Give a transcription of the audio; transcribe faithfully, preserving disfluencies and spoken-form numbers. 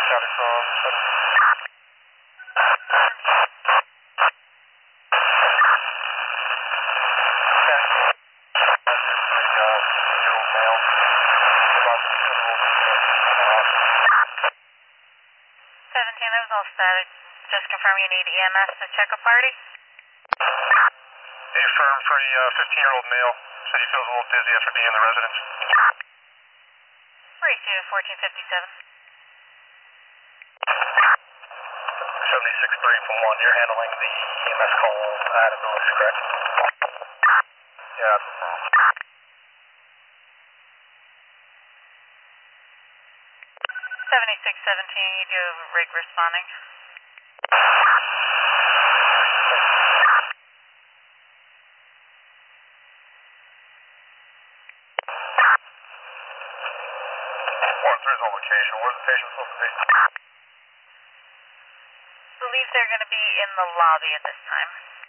Traffic from seven. seventeen, that was all static. Just confirm you need E M S to check a party? A firm for a fifteen-year-old male. Said he feels a little dizzy after being in the residence. Three two fourteen fifty-seven. seventy-six thirty from one. You're handling the E M S call at a village, correct? Yeah, that's the problem. seventy-six seventeen, you do have a rig responding. One through on location. Where's the patient supposed to be? Believe they're going to be in the lobby at this time.